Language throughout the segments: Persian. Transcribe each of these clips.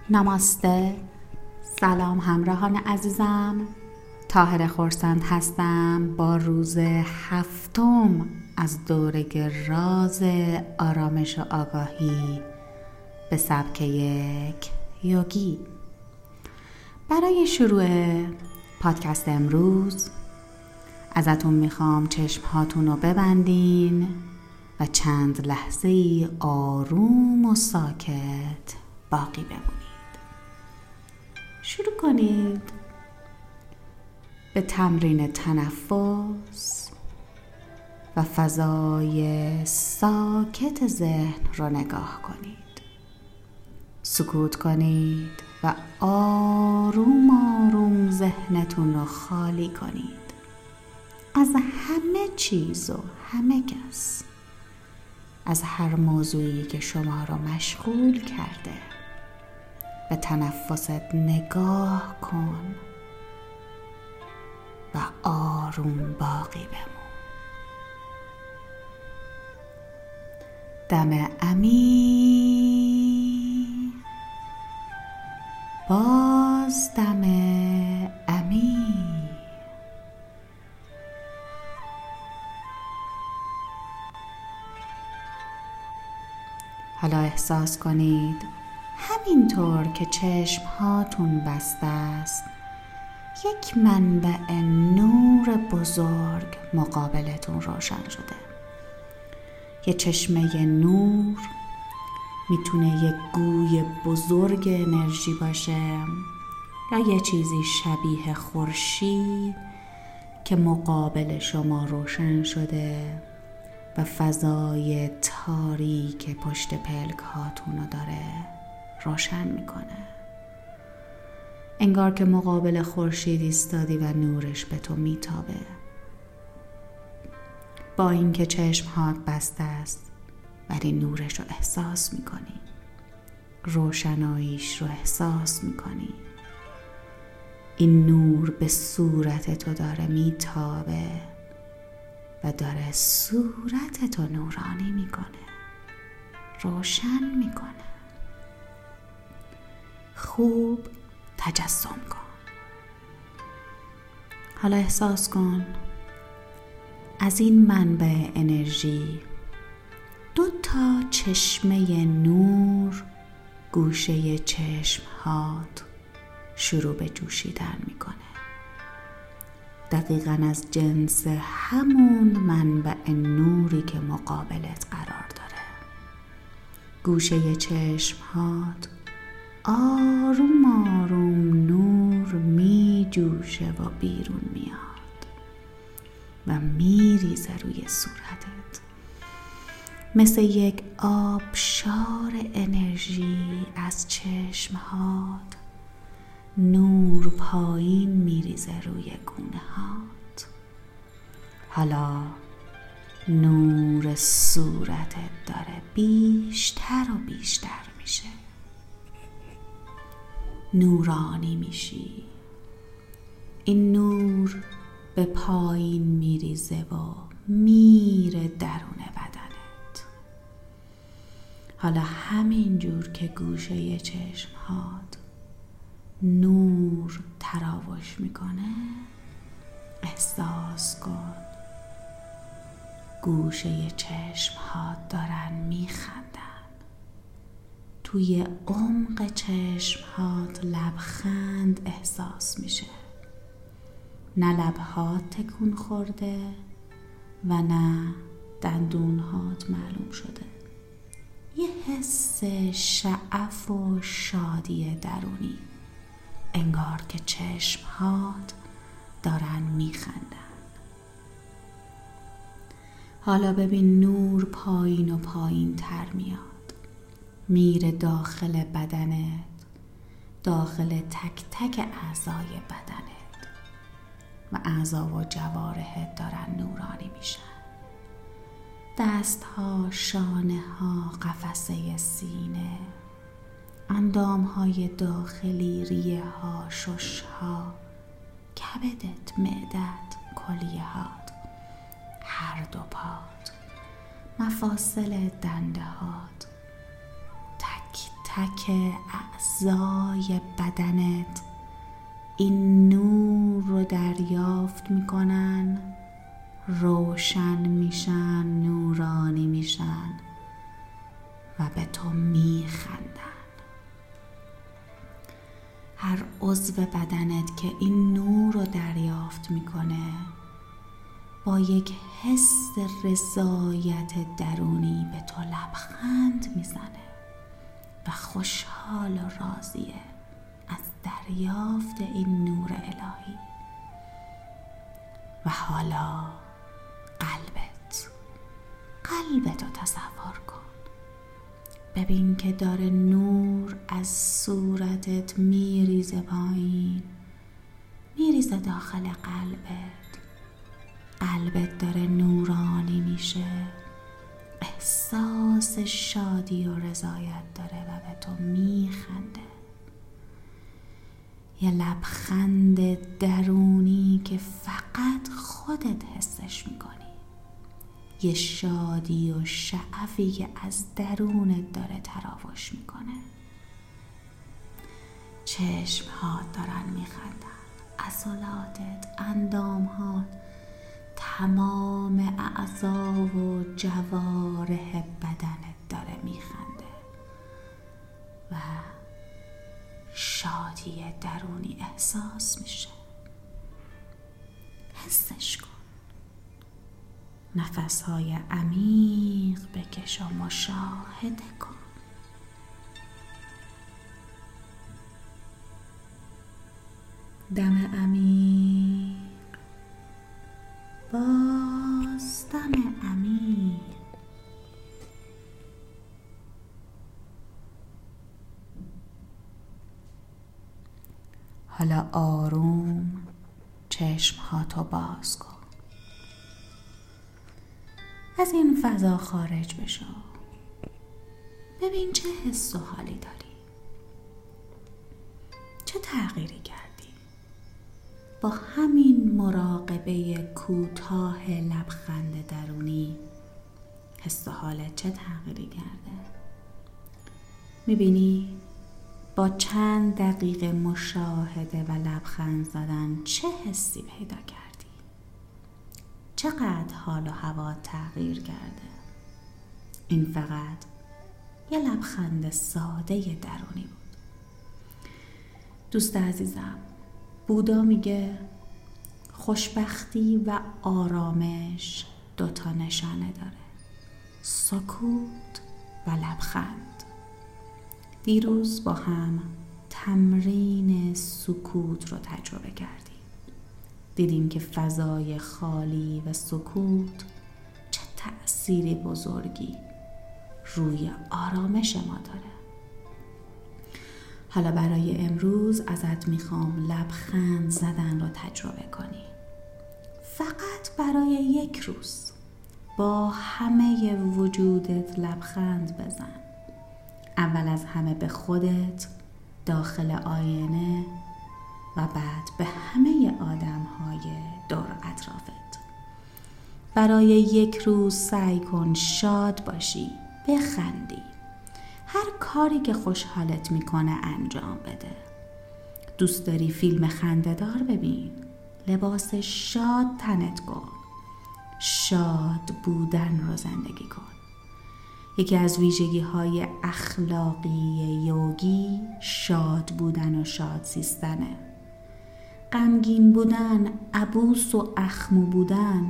نماسته. سلام همراهان عزیزم، طاهره خورسند هستم با روز 7 از دوره راز آرامش و آگاهی به سبک یک یوگی. برای شروع پادکست امروز ازتون میخوام چشمهاتون رو ببندین و چند لحظه آروم و ساکت باقی بمونید. شروع کنید به تمرین تنفس و فضای ساکت ذهن رو نگاه کنید. سکوت کنید و آروم آروم ذهنتون رو خالی کنید از همه چیز و همه کس، از هر موضوعی که شما رو مشغول کرده. به تنفست نگاه کن و آروم باقی بمون. دم عمیق، باز دم عمیق. حالا احساس کنید همینطور که چشمهاتون بسته است، یک منبع نور بزرگ مقابلتون روشن شده. یه چشمه نور میتونه یک گوی بزرگ انرژی باشه یا یه چیزی شبیه خورشید که مقابل شما روشن شده و فضای تاریک پشت پلک هاتون رو داره روشن میکنه. انگار که مقابل خورشید ایستادی و نورش به تو میتابه. با اینکه چشمهات بسته است ولی نورش رو احساس میکنی، روشناییش رو احساس میکنی. این نور به صورت تو داره میتابه و داره صورت تو نورانی میکنه، روشن میکنه. خوب تجسم کن. حالا احساس کن از این منبع انرژی 2 چشمه نور گوشه چشمهات شروع به جوشیدن میکنه. دقیقاً از جنس همون منبع نوری که مقابلت قرار داره. گوشه چشمهات آروم آروم نور می جوشه و بیرون میاد و میریزه روی صورتت. مثل یک آبشار انرژی از چشمهات نور پایین میریزه روی گونه هات. حالا نور صورتت داره بیشتر و بیشتر میشه. نورانی میشی. این نور به پایین میریزه و میره درون بدنت. حالا همین جور که گوشه چشمهات نور تراوش میکنه، احساس کن گوشه چشمهات دارن میخندن. توی عمق چشمهات لبخند احساس میشه. نه لبهات تکون خورده و نه دندونهات معلوم شده. یه حس شعف و شادی درونی، انگار که چشمهات دارن میخندن. حالا ببین نور پایین و پایین تر میاد، میره داخل بدنت، داخل تک تک اعضای بدنت و اعضا و جوارحت دارن نورانی میشن. دستها، شانه ها، قفسه سینه، اندام های داخلی، ریه ها، شش ها، کبدت، معدت، کلیه هات، هر 2 پات، مفاصل دنده هات، تک تک اعضای بدنت این نور رو دریافت میکنن، روشن میشن، نورانی میشن و به تو میخندن. هر عضو بدنت که این نور رو دریافت میکنه با یک حس رضایت درونی به تو لبخند میزنه و خوشحال و راضیه از دریافت این نور الهی. و حالا قلبت رو تصور کن. ببین که داره نور از صورتت میریزه پایین، میریزه داخل قلبت داره نورانی میشه، احساس شادی و رضایت داره و به تو میخنده. یه لبخند درونی که فقط خودت حسش میکنی، یه شادی و شعفی که از درونت داره تراوش میکنه. چشمهات دارن میخندن، عضلاتت، اندامهات، تمام اعضا و جوارح بدنت داره میخنده و شادی درونی احساس میشه. حسش کن. نفسهای عمیق بکش و مشاهده کن. دم عمیق، باز دم عمیق. حالا آروم چشمهاتو باز کن. از این فضا خارج بشو. ببین چه حس و حالی داری. چه تغییری کردی؟ با همین مراقبه کوتاه لبخند درونی حس و حالت چه تغییری کرده؟ میبینی با چند دقیقه مشاهده و لبخند زدن چه حسی پیدا کردی؟ چقدر حال و هوا تغییر کرده؟ این فقط یه لبخند ساده درونی بود. دوست عزیزم، بودا میگه خوشبختی و آرامش 2 نشانه داره: سکوت و لبخند. دیروز با هم تمرین سکوت رو تجربه کردیم. دیدیم که فضای خالی و سکوت چه تأثیری بزرگی روی آرامش ما داره. حالا برای امروز ازت میخوام لبخند زدن رو تجربه کنی. فقط برای 1 روز با همه وجودت لبخند بزن. اول از همه به خودت داخل آینه و بعد به همه آدم‌های دور اطرافت. برای 1 روز سعی کن شاد باشی، بخندی. هر کاری که خوشحالت میکنه انجام بده. دوست داری فیلم خنده‌دار ببین؟ لباس شاد تنت کن. شاد بودن رو زندگی کن. یکی از ویژگی‌های اخلاقی یوگی شاد بودن و شاد زیستنه. غمگین بودن، عبوس و اخمو بودن،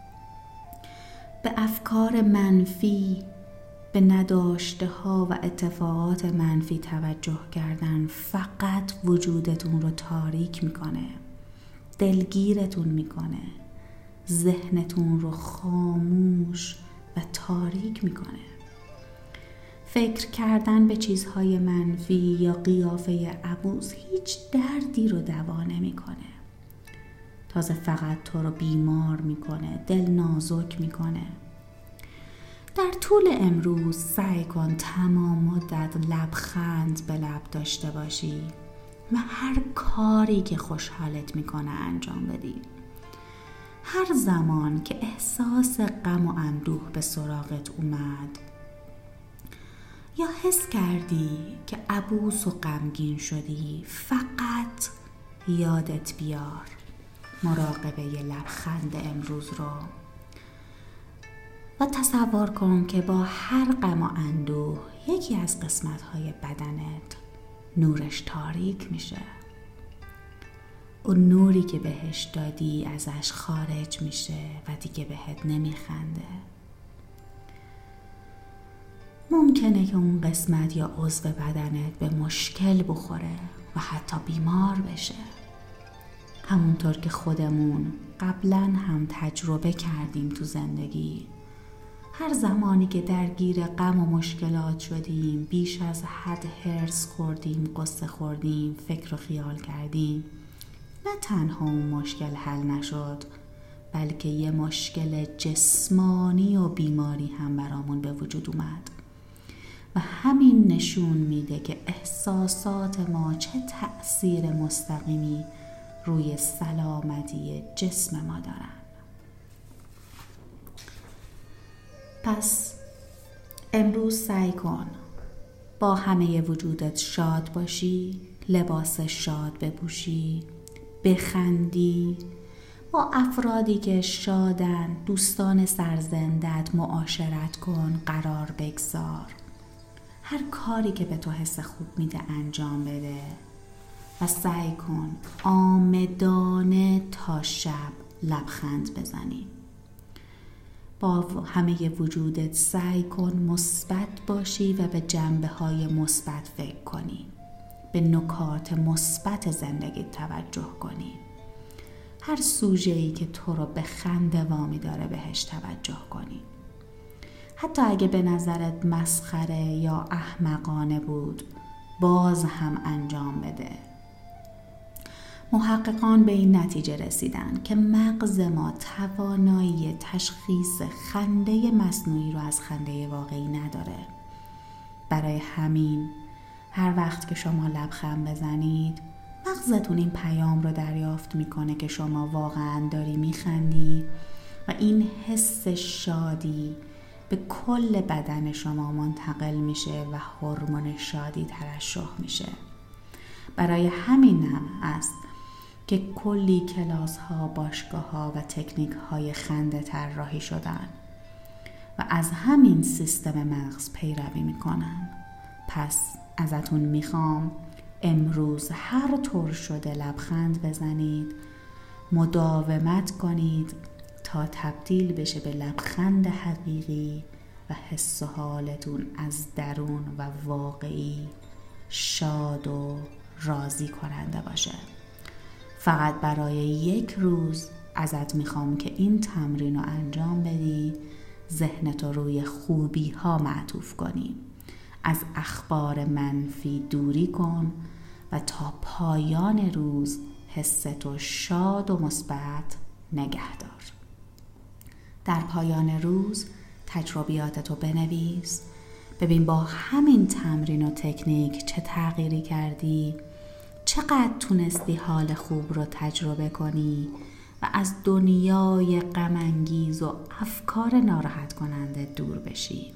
به افکار منفی، به نداشته ها و اتفاقات منفی توجه کردن فقط وجودتون رو تاریک میکنه، دلگیرتون میکنه، ذهنتون رو خاموش و تاریک میکنه. فکر کردن به چیزهای منفی یا قیافه عبوس هیچ دردی رو دوا نمیکنه. تازه فقط تو رو بیمار میکنه، دل نازک میکنه. در طول امروز سعی کن تمام مدت لبخند به لب داشته باشی و هر کاری که خوشحالت میکنه انجام بدی. هر زمان که احساس غم و اندوه به سراغت اومد یا حس کردی که عبوس و غمگین شدی، فقط یادت بیار مراقبه ی لبخند امروز رو و تصور کن که با هر غم و اندوه یکی از قسمت‌های بدنت نورش تاریک میشه. اون نوری که بهش دادی ازش خارج میشه و دیگه بهت نمیخنده. ممکنه که اون قسمت یا عضو بدنت به مشکل بخوره و حتی بیمار بشه. همونطور که خودمون قبلا هم تجربه کردیم تو زندگی، هر زمانی که درگیر غم و مشکلات شدیم، بیش از حد هرس خوردیم، قصه خوردیم، فکر و خیال کردیم، نه تنها اون مشکل حل نشد، بلکه یه مشکل جسمانی و بیماری هم برامون به وجود اومد. و همین نشون میده که احساسات ما چه تأثیر مستقیمی روی سلامتی جسم ما دارن. پس امروز سعی کن با همه وجودت شاد باشی، لباس شاد بپوشی، بخندی، با افرادی که شادن، دوستان سرزندت معاشرت کن، قرار بگذار. هر کاری که به تو حس خوب میده انجام بده و سعی کن آمدانه تا شب لبخند بزنی. با همه وجودت سعی کن مثبت باشی و به جنبه‌های مثبت فکر کنی. به نکات مثبت زندگی توجه کنی. هر سوژه‌ای که تو رو به خنده وامی داره بهش توجه کنی. حتی اگه به نظرت مسخره یا احمقانه بود، باز هم انجام بده. محققان به این نتیجه رسیدن که مغز ما توانایی تشخیص خنده مصنوعی رو از خنده واقعی نداره. برای همین هر وقت که شما لبخند بزنید، مغزتون این پیام رو دریافت میکنه که شما واقعا داری میخندی و این حس شادی به کل بدن شما منتقل میشه و هورمون شادی ترشح میشه. برای همین هم است که کلی کلاس ها، باشگاه ها و تکنیک های خنده طراحی شدن و از همین سیستم مغز پیروی میکنن. پس ازتون میخوام امروز هر طور شده لبخند بزنید، مداومت کنید تا تبدیل بشه به لبخند حقیقی و حس و حالتون از درون و واقعی شاد و راضی کننده باشه. فقط برای یک روز ازت میخوام که این تمرین رو انجام بدی، ذهنتو روی خوبی ها معطوف کنی، از اخبار منفی دوری کن و تا پایان روز حستو شاد و مثبت نگه دار. در پایان روز تجربیاتتو بنویس، ببین با همین تمرین و تکنیک چه تغییری کردی، چقدر تونستی حال خوب رو تجربه کنی و از دنیای غم انگیز و افکار ناراحت کننده دور بشی.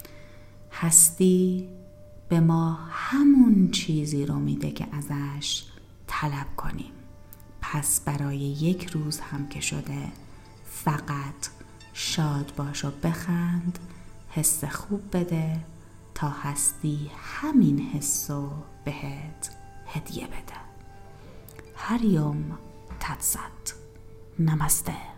هستی به ما همون چیزی رو میده که ازش طلب کنیم. پس برای یک روز هم که شده فقط شاد باش و بخند، حس خوب بده تا هستی همین حسو بهت هدیه بده. هریوم تتسات. نمسته.